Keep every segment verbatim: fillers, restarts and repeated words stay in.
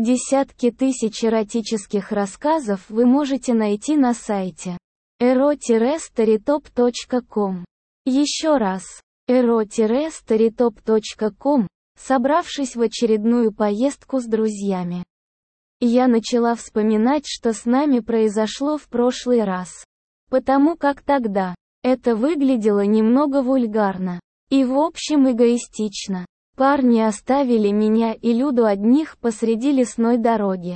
Десятки тысяч эротических рассказов вы можете найти на сайте эро старитоп точка ком. Еще раз, эро старитоп точка ком, собравшись в очередную поездку с друзьями. Я начала вспоминать, что с нами произошло в прошлый раз. Потому как тогда это выглядело немного вульгарно. И в общем эгоистично. Парни оставили меня и Люду одних посреди лесной дороги,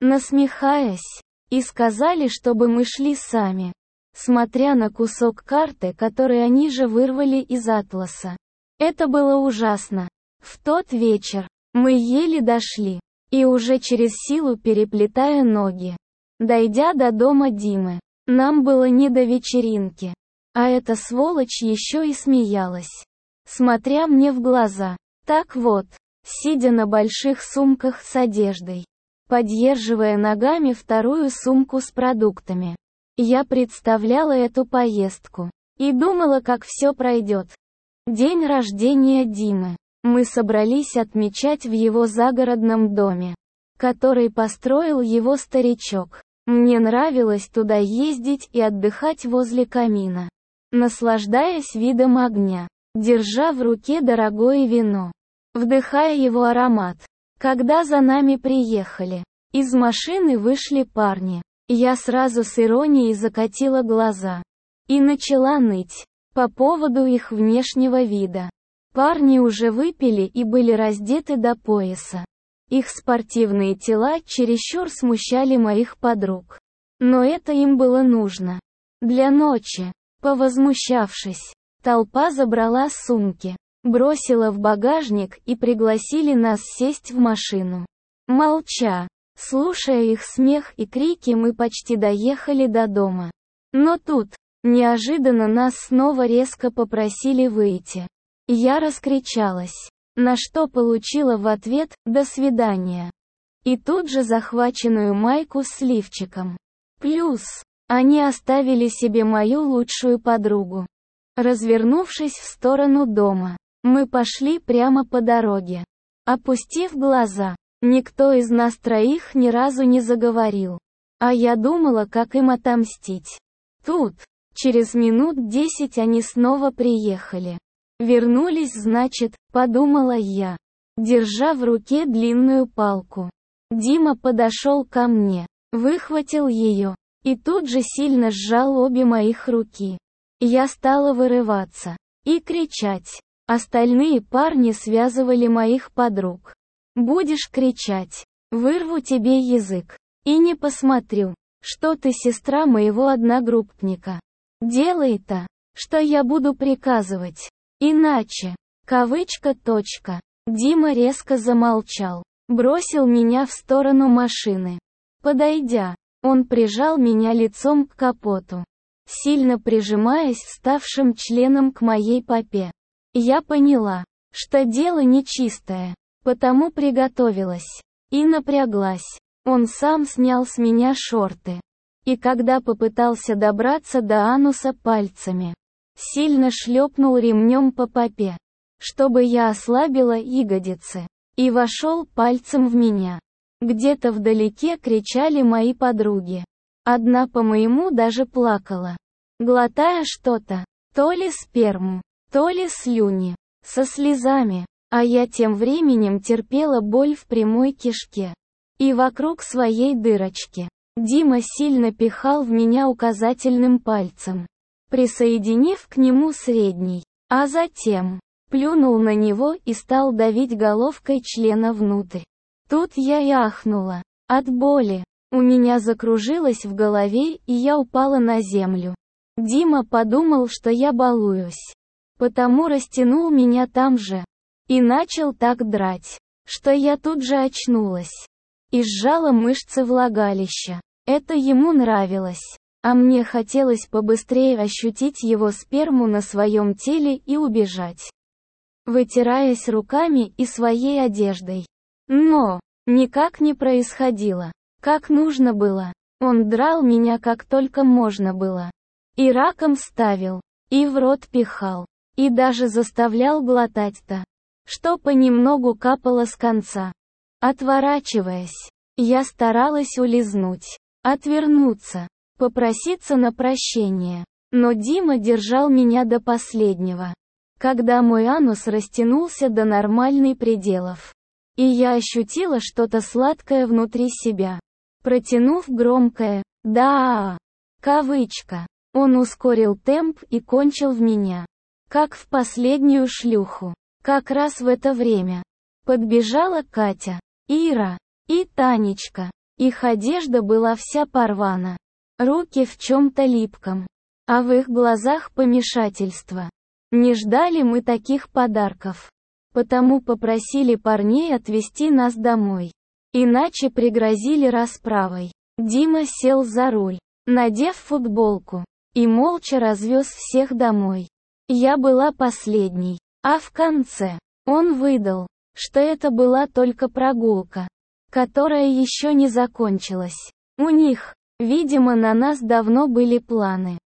насмехаясь, и сказали, чтобы мы шли сами, смотря на кусок карты, который они же вырвали из атласа. Это было ужасно. В тот вечер мы еле дошли, и уже через силу переплетая ноги, дойдя до дома Димы, нам было не до вечеринки. А эта сволочь еще и смеялась, смотря мне в глаза. Так вот, сидя на больших сумках с одеждой, поддерживая ногами вторую сумку с продуктами, я представляла эту поездку и думала, как все пройдет. День рождения Димы. Мы собрались отмечать в его загородном доме, который построил его старичок. Мне нравилось туда ездить и отдыхать возле камина, наслаждаясь видом огня, держа в руке дорогое вино, вдыхая его аромат. Когда за нами приехали, из машины вышли парни, я сразу с иронией закатила глаза и начала ныть по поводу их внешнего вида. Парни уже выпили и были раздеты до пояса. Их спортивные тела чересчур смущали моих подруг. Но это им было нужно. Для ночи. Повозмущавшись, толпа забрала сумки, бросила в багажник и пригласили нас сесть в машину. Молча, слушая их смех и крики, мы почти доехали до дома. Но тут, неожиданно нас снова резко попросили выйти. Я раскричалась, на что получила в ответ «до свидания». И тут же захваченную майку с лифчиком. Плюс, они оставили себе мою лучшую подругу. Развернувшись в сторону дома, мы пошли прямо по дороге. Опустив глаза, никто из нас троих ни разу не заговорил. А я думала, как им отомстить. Тут, через минут десять они снова приехали. Вернулись, значит, подумала я, держа в руке длинную палку. Дима подошел ко мне, выхватил ее, и тут же сильно сжал обе моих руки. Я стала вырываться и кричать. Остальные парни связывали моих подруг. «Будешь кричать, вырву тебе язык. И не посмотрю, что ты сестра моего одногруппника. Делай-то, что я буду приказывать. Иначе». Кавычка точка. Дима резко замолчал, бросил меня в сторону машины. Подойдя, он прижал меня лицом к капоту, сильно прижимаясь вставшим членом к моей попе. Я поняла, что дело нечистое, потому приготовилась и напряглась. Он сам снял с меня шорты. И когда попытался добраться до ануса пальцами, сильно шлепнул ремнем по попе, чтобы я ослабила ягодицы, и вошел пальцем в меня. Где-то вдалеке кричали мои подруги. Одна по-моему даже плакала, глотая что-то, то ли сперму, то ли слюни, со слезами, а я тем временем терпела боль в прямой кишке и вокруг своей дырочки. Дима сильно пихал в меня указательным пальцем, присоединив к нему средний, а затем плюнул на него и стал давить головкой члена внутрь. Тут я и ахнула от боли. У меня закружилось в голове, и я упала на землю. Дима подумал, что я балуюсь, потому растянул меня там же и начал так драть, что я тут же очнулась и сжала мышцы влагалища. Это ему нравилось, а мне хотелось побыстрее ощутить его сперму на своем теле и убежать, вытираясь руками и своей одеждой. Но никак не происходило, как нужно было. Он драл меня как только можно было. И раком ставил, и в рот пихал, и даже заставлял глотать-то, что понемногу капало с конца. Отворачиваясь, я старалась улизнуть, отвернуться, попроситься на прощение. Но Дима держал меня до последнего. Когда мой анус растянулся до нормальных пределов, и я ощутила что-то сладкое внутри себя, протянув громкое «да», кавычка, он ускорил темп и кончил в меня, как в последнюю шлюху. Как раз в это время подбежала Катя, Ира и Танечка. Их одежда была вся порвана, руки в чем-то липком, а в их глазах помешательство. Не ждали мы таких подарков, потому попросили парней отвезти нас домой. Иначе пригрозили расправой. Дима сел за руль, надев футболку, и молча развез всех домой. Я была последней, а в конце он выдал, что это была только прогулка, которая еще не закончилась. У них, видимо, на нас давно были планы.